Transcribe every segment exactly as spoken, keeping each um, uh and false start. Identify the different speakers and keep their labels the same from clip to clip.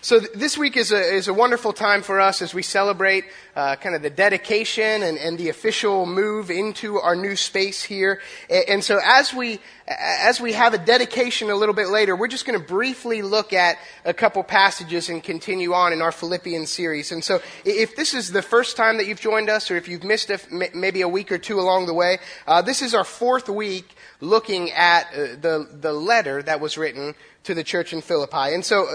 Speaker 1: So th- this week is a is a wonderful time for us as we celebrate uh, kind of the dedication and, and the official move into our new space here. And, and so as we as we have a dedication a little bit later, we're just going to briefly look at a couple passages and continue on in our Philippians series. And so if this is the first time that you've joined us, or if you've missed a, maybe a week or two along the way, uh, this is our fourth week looking at uh, the the letter that was written to the church in Philippi. And so uh,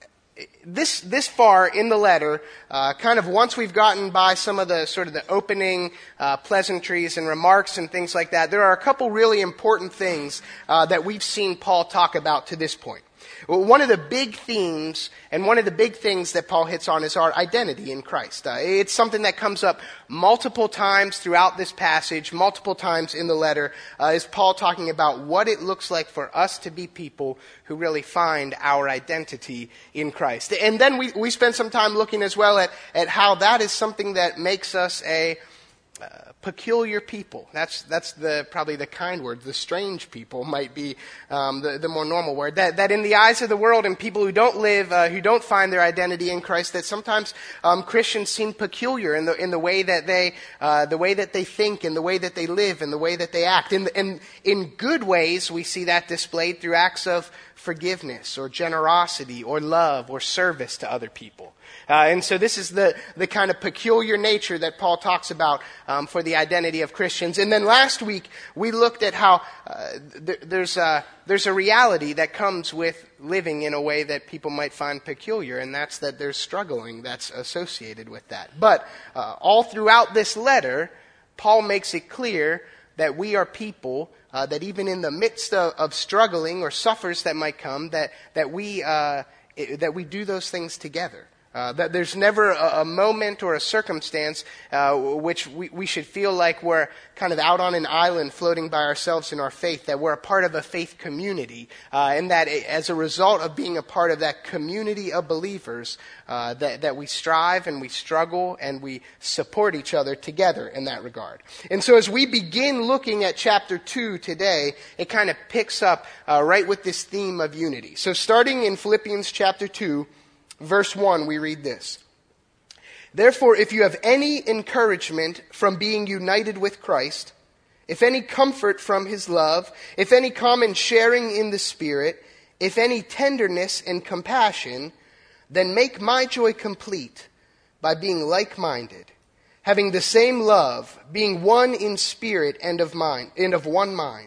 Speaker 1: This this far in the letter, uh, kind of once we've gotten by some of the sort of the opening uh, pleasantries and remarks and things like that, there are a couple really important things uh, that we've seen Paul talk about to this point. Well, one of the big themes and one of the big things that Paul hits on is our identity in Christ. Uh, it's something that comes up multiple times throughout this passage, multiple times in the letter, uh, is Paul talking about what it looks like for us to be people who really find our identity in Christ. And then we, we spend some time looking as well at, at how that is something that makes us a uh, peculiar people. That's that's the probably the kind word. The strange people might be um, the the more normal word. That that in the eyes of the world and people who don't live, uh, who don't find their identity in Christ, that sometimes um, Christians seem peculiar in the in the way that they uh, the way that they think, and the way that they live, and the way that they act. In in in good ways, we see that displayed through acts of forgiveness or generosity or love or service to other people. Uh, and so this is the, the kind of peculiar nature that Paul talks about um, for the identity of Christians. And then last week, we looked at how uh, th- there's, a, there's a reality that comes with living in a way that people might find peculiar, and that's that there's struggling that's associated with that. But uh, all throughout this letter, Paul makes it clear that we are people uh, that even in the midst of, of struggling or suffers that might come, that, that, we, uh, that we do those things together. Uh, that there's never a, a moment or a circumstance uh, which we, we should feel like we're kind of out on an island floating by ourselves in our faith, that we're a part of a faith community, uh, and that as a result of being a part of that community of believers, uh, that, that we strive and we struggle and we support each other together in that regard. And so as we begin looking at chapter two today, it kind of picks up uh, right with this theme of unity. So starting in Philippians chapter two, verse one, we read this. Therefore, if you have any encouragement from being united with Christ, if any comfort from his love, if any common sharing in the Spirit, if any tenderness and compassion, then make my joy complete by being like-minded, having the same love, being one in spirit and of mind, and of one mind.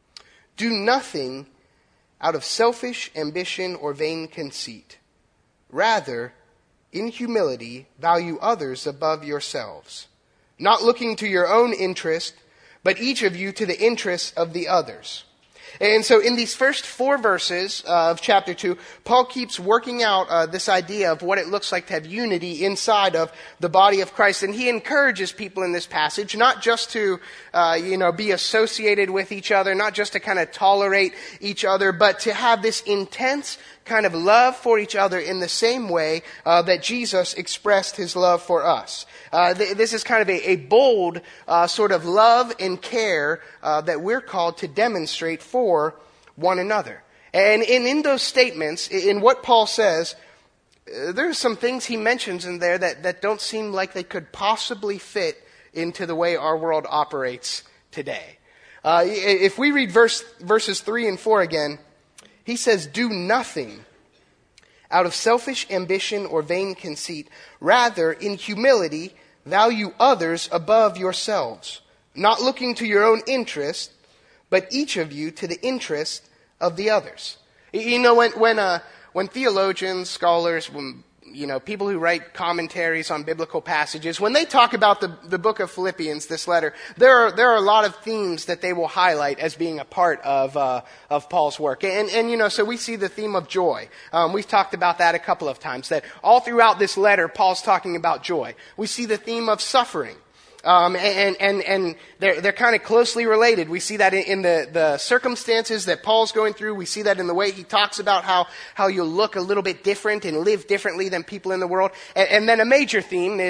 Speaker 1: Do nothing out of selfish ambition or vain conceit. Rather, in humility, value others above yourselves, not looking to your own interest, but each of you to the interests of the others. And so in these first four verses uh, of chapter two, Paul keeps working out uh, this idea of what it looks like to have unity inside of the body of Christ. And he encourages people in this passage not just to, uh, you know, be associated with each other, not just to kind of tolerate each other, but to have this intense kind of love for each other in the same way uh, that Jesus expressed his love for us. Uh, th- this is kind of a, a bold uh, sort of love and care uh, that we're called to demonstrate for one another. And in, in those statements, in what Paul says, uh, there are some things he mentions in there that, that don't seem like they could possibly fit into the way our world operates today. Uh, if we read verse, verses three and four again, he says, do nothing out of selfish ambition or vain conceit. Rather, in humility, value others above yourselves, not looking to your own interest, but each of you to the interest of the others. You know, when when uh, when theologians, scholars, when you know, people who write commentaries on biblical passages, when they talk about the, the book of Philippians, this letter, there are there are a lot of themes that they will highlight as being a part of uh, of Paul's work. And, and, you know, so we see the theme of joy. Um, we've talked about that a couple of times, that all throughout this letter, Paul's talking about joy. We see the theme of suffering. Um, and, and, and they're, they're kind of closely related. We see that in, in the, the circumstances that Paul's going through. We see that in the way he talks about how, how you look a little bit different and live differently than people in the world. And, and then a major theme is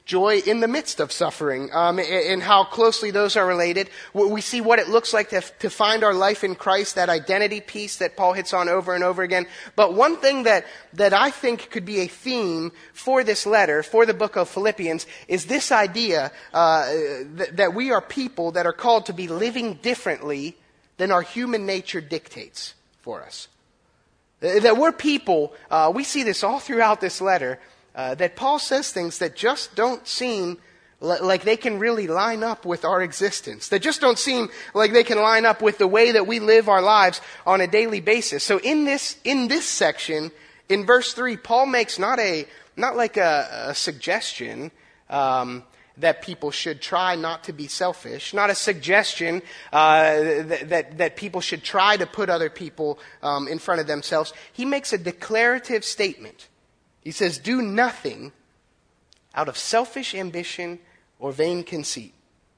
Speaker 1: joy in the midst of suffering, um, and how closely those are related. We see what it looks like to, to find our life in Christ, that identity piece that Paul hits on over and over again. But one thing that, that I think could be a theme for this letter, for the book of Philippians, is this idea uh, th- that we are people that are called to be living differently than our human nature dictates for us. That we're people, uh, we see this all throughout this letter, Uh, that Paul says things that just don't seem li- like they can really line up with our existence. That just don't seem like they can line up with the way that we live our lives on a daily basis. So in this in this section, in verse three, Paul makes not a not like a, a suggestion um, that people should try not to be selfish, not a suggestion uh, that, that that people should try to put other people um, in front of themselves. He makes a declarative statement. He says, do nothing out of selfish ambition or vain conceit.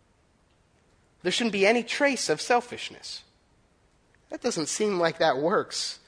Speaker 1: There shouldn't be any trace of selfishness. That doesn't seem like that works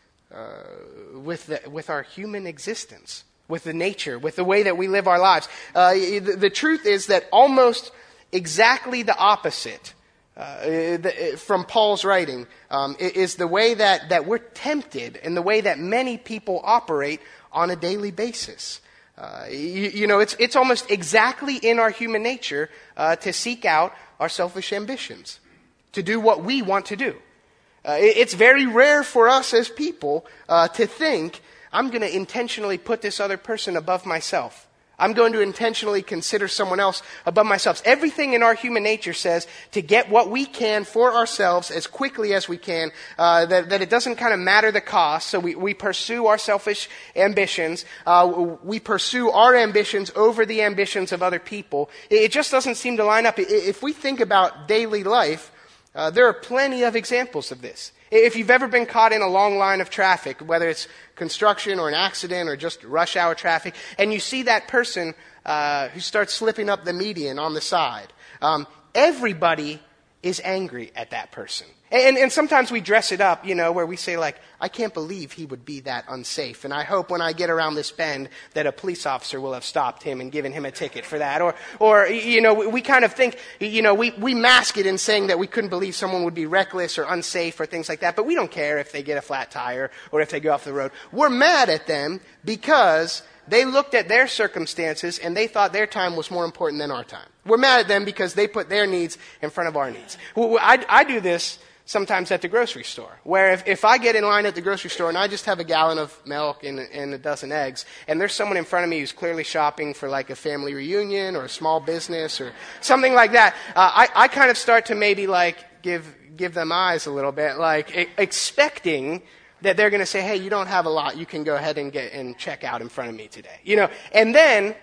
Speaker 1: uh, with, the, with our human existence, with the nature, with the way that we live our lives. Uh, the, the truth is that almost exactly the opposite Uh, the, from Paul's writing um, is the way that, that we're tempted and the way that many people operate on a daily basis. Uh, you, you know, it's it's almost exactly in our human nature uh, to seek out our selfish ambitions, to do what we want to do. Uh, it, it's very rare for us as people uh, to think, I'm going to intentionally put this other person above myself. I'm going to intentionally consider someone else above myself. Everything in our human nature says to get what we can for ourselves as quickly as we can, uh, that, that it doesn't kind of matter the cost. So we, we pursue our selfish ambitions. Uh, we pursue our ambitions over the ambitions of other people. It, it just doesn't seem to line up. If we think about daily life, uh, there are plenty of examples of this. If you've ever been caught in a long line of traffic, whether it's construction or an accident or just rush hour traffic, and you see that person uh, who starts slipping up the median on the side, um, everybody is angry at that person. And, and sometimes we dress it up, you know, where we say like, I can't believe he would be that unsafe. And I hope when I get around this bend that a police officer will have stopped him and given him a ticket for that. Or, or you know, we, we kind of think, you know, we, we mask it in saying that we couldn't believe someone would be reckless or unsafe or things like that. But we don't care if they get a flat tire or if they go off the road. We're mad at them because they looked at their circumstances and they thought their time was more important than our time. We're mad at them because they put their needs in front of our needs. I, I do this sometimes at the grocery store, where if, if I get in line at the grocery store and I just have a gallon of milk and, and a dozen eggs, and there's someone in front of me who's clearly shopping for like a family reunion or a small business or something like that, uh, I, I kind of start to maybe like give give them eyes a little bit, like e- expecting that they're going to say, hey, you don't have a lot, you can go ahead and get and check out in front of me today. You know, and then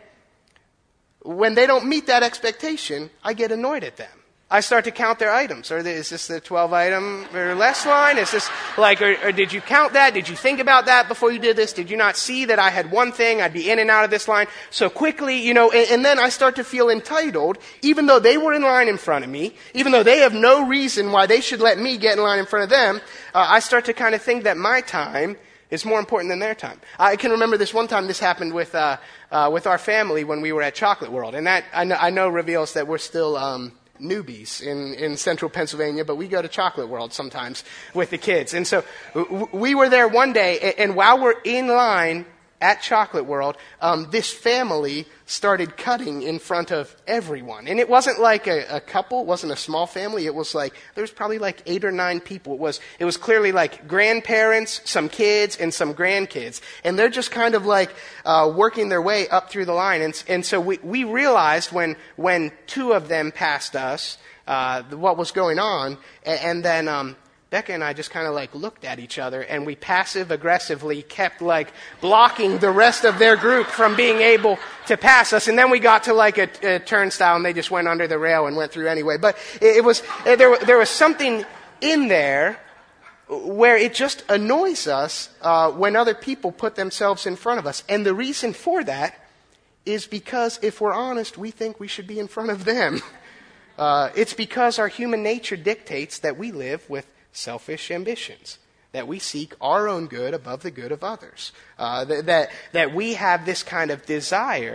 Speaker 1: when they don't meet that expectation, I get annoyed at them. I start to count their items. Or is this the twelve item or less line? Is this like, or, or did you count that? Did you think about that before you did this? Did you not see that I had one thing? I'd be in and out of this line so quickly, you know, and, and then I start to feel entitled, even though they were in line in front of me, even though they have no reason why they should let me get in line in front of them. Uh, I start to kind of think that my time is more important than their time. I can remember this one time this happened with, uh, uh, with our family when we were at Chocolate World. And that, I know, I know reveals that we're still, um, newbies in, in central Pennsylvania, but we go to Chocolate World sometimes with the kids. And so w- we were there one day, and, and while we're in line at Chocolate World, um, this family started cutting in front of everyone. And it wasn't like a, a couple, it wasn't a small family, it was like, there was probably like eight or nine people. It was, it was clearly like grandparents, some kids, and some grandkids. And they're just kind of like, uh, working their way up through the line. And, and so we, we realized when, when two of them passed us, uh, what was going on, and, and then, um, Becca and I just kind of like looked at each other, and we passive aggressively kept like blocking the rest of their group from being able to pass us. And then we got to like a, a turnstile, and they just went under the rail and went through anyway. But it, it was there. There was something in there where it just annoys us uh, when other people put themselves in front of us. And the reason for that is because, if we're honest, we think we should be in front of them. Uh, it's because our human nature dictates that we live with selfish ambitions, that we seek our own good above the good of others, uh, that, that that we have this kind of desire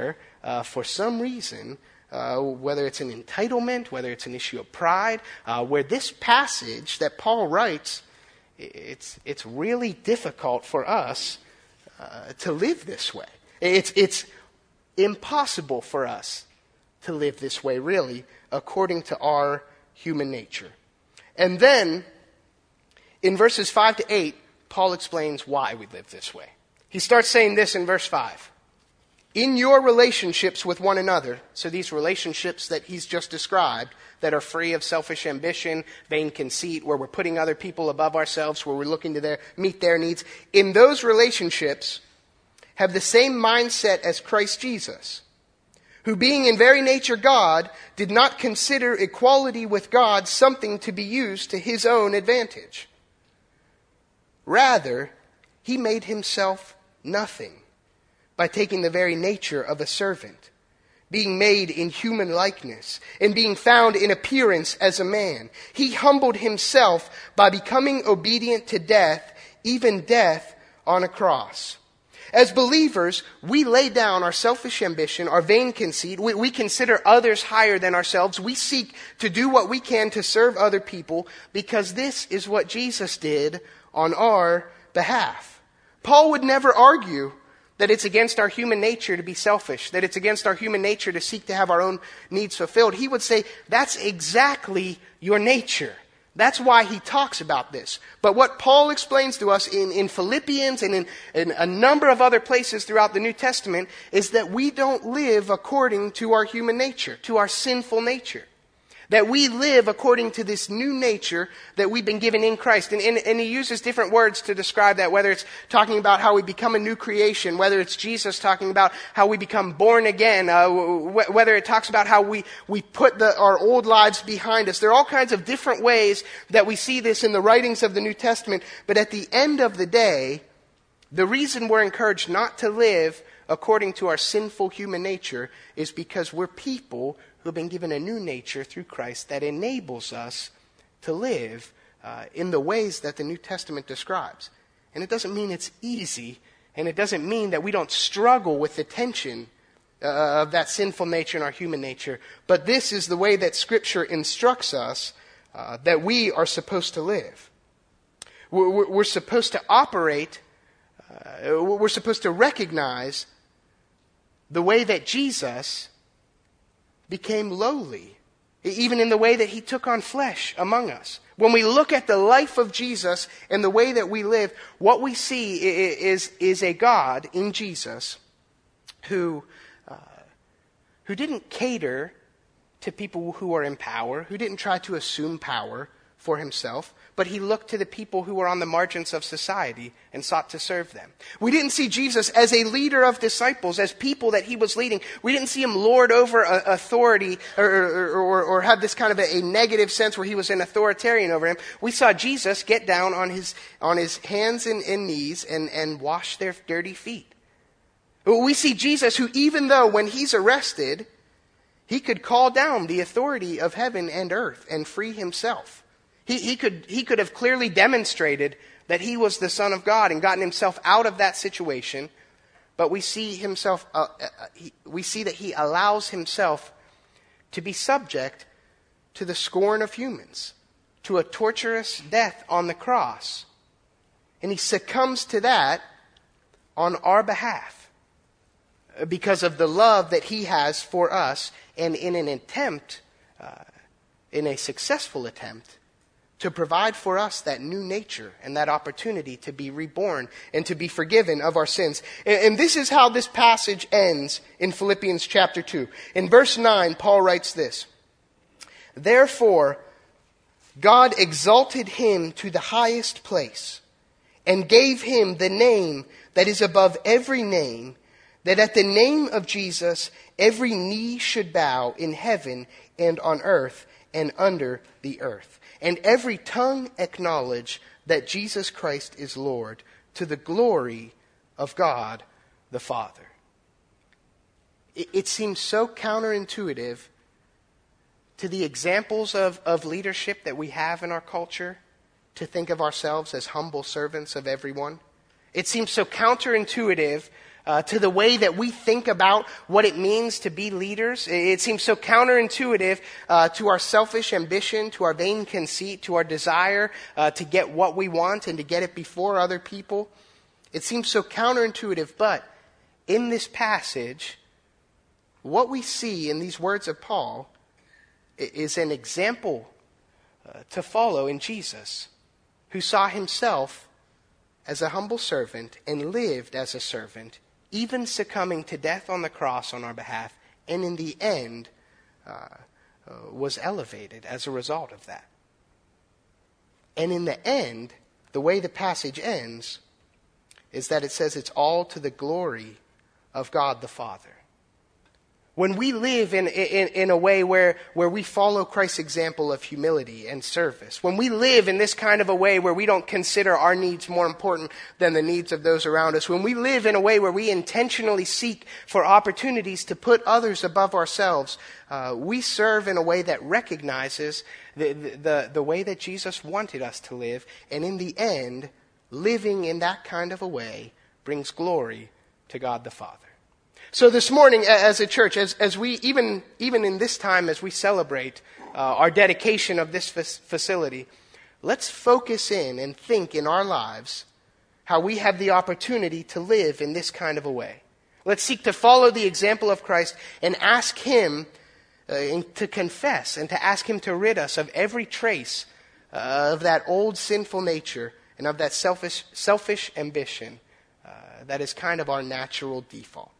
Speaker 1: uh, for some reason, uh, whether it's an entitlement, whether it's an issue of pride, uh, where this passage that Paul writes, it's it's really difficult for us uh, to live this way. It's it's impossible for us to live this way, really, according to our human nature. And then, in verses five to eight, Paul explains why we live this way. He starts saying this in verse five. In your relationships with one another, so these relationships that he's just described, that are free of selfish ambition, vain conceit, where we're putting other people above ourselves, where we're looking to their, meet their needs, in those relationships, have the same mindset as Christ Jesus, who being in very nature God, did not consider equality with God something to be used to his own advantage. Rather, he made himself nothing by taking the very nature of a servant, being made in human likeness, and being found in appearance as a man. He humbled himself by becoming obedient to death, even death on a cross. As believers, we lay down our selfish ambition, our vain conceit. We, we consider others higher than ourselves. We seek to do what we can to serve other people because this is what Jesus did on our behalf. Paul would never argue that it's against our human nature to be selfish, that it's against our human nature to seek to have our own needs fulfilled. He would say, that's exactly your nature. That's why he talks about this. But what Paul explains to us in, in Philippians and in, in a number of other places throughout the New Testament is that we don't live according to our human nature, to our sinful nature. That we live according to this new nature that we've been given in Christ. And, and, and he uses different words to describe that, whether it's talking about how we become a new creation, whether it's Jesus talking about how we become born again, uh, wh- whether it talks about how we, we put the, our old lives behind us. There are all kinds of different ways that we see this in the writings of the New Testament. But at the end of the day, the reason we're encouraged not to live according to our sinful human nature is because we're people who have been given a new nature through Christ that enables us to live uh, in the ways that the New Testament describes. And it doesn't mean it's easy, and it doesn't mean that we don't struggle with the tension uh, of that sinful nature and our human nature, but this is the way that Scripture instructs us uh, that we are supposed to live. We're, we're supposed to operate, uh, we're supposed to recognize the way that Jesus became lowly, even in the way that he took on flesh among us. When we look at the life of Jesus and the way that we live, what we see is, is a God in Jesus who, uh, who didn't cater to people who are in power, who didn't try to assume power for himself, but he looked to the people who were on the margins of society and sought to serve them. We didn't see Jesus as a leader of disciples, as people that he was leading. We didn't see him lord over a, authority or, or, or, or have this kind of a, a negative sense where he was an authoritarian over him. We saw Jesus get down on his on his hands and, and knees and, and wash their dirty feet. We see Jesus who, even though when he's arrested, he could call down the authority of heaven and earth and free himself. He, he could he could have clearly demonstrated that he was the Son of God and gotten himself out of that situation. But we see himself uh, uh, he, we see that he allows himself to be subject to the scorn of humans, to a torturous death on the cross. And he succumbs to that on our behalf because of the love that he has for us, and in an attempt, uh, in a successful attempt, to provide for us that new nature and that opportunity to be reborn and to be forgiven of our sins. And this is how this passage ends in Philippians chapter two. In verse nine, Paul writes this: Therefore, God exalted him to the highest place and gave him the name that is above every name, that at the name of Jesus every knee should bow in heaven and on earth and under the earth, and every tongue acknowledge that Jesus Christ is Lord, to the glory of God the Father. It, it seems so counterintuitive to the examples of, of leadership that we have in our culture to think of ourselves as humble servants of everyone. It seems so counterintuitive uh, to the way that we think about what it means to be leaders. It, it seems so counterintuitive uh, to our selfish ambition, to our vain conceit, to our desire uh, to get what we want and to get it before other people. It seems so counterintuitive, but in this passage, what we see in these words of Paul is an example uh, to follow in Jesus, who saw himself as a humble servant and lived as a servant, even succumbing to death on the cross on our behalf, and in the end uh, uh, was elevated as a result of that. And in the end, the way the passage ends is that it says it's all to the glory of God the Father. When we live in, in, in a way where, where we follow Christ's example of humility and service, when we live in this kind of a way where we don't consider our needs more important than the needs of those around us, when we live in a way where we intentionally seek for opportunities to put others above ourselves, uh, we serve in a way that recognizes the, the, the way that Jesus wanted us to live, and in the end, living in that kind of a way brings glory to God the Father. So this morning, as a church, as, as we, even, even in this time, as we celebrate uh, our dedication of this facility, let's focus in and think in our lives how we have the opportunity to live in this kind of a way. Let's seek to follow the example of Christ and ask Him uh, to confess and to ask Him to rid us of every trace uh, of that old sinful nature and of that selfish, selfish ambition uh, that is kind of our natural default.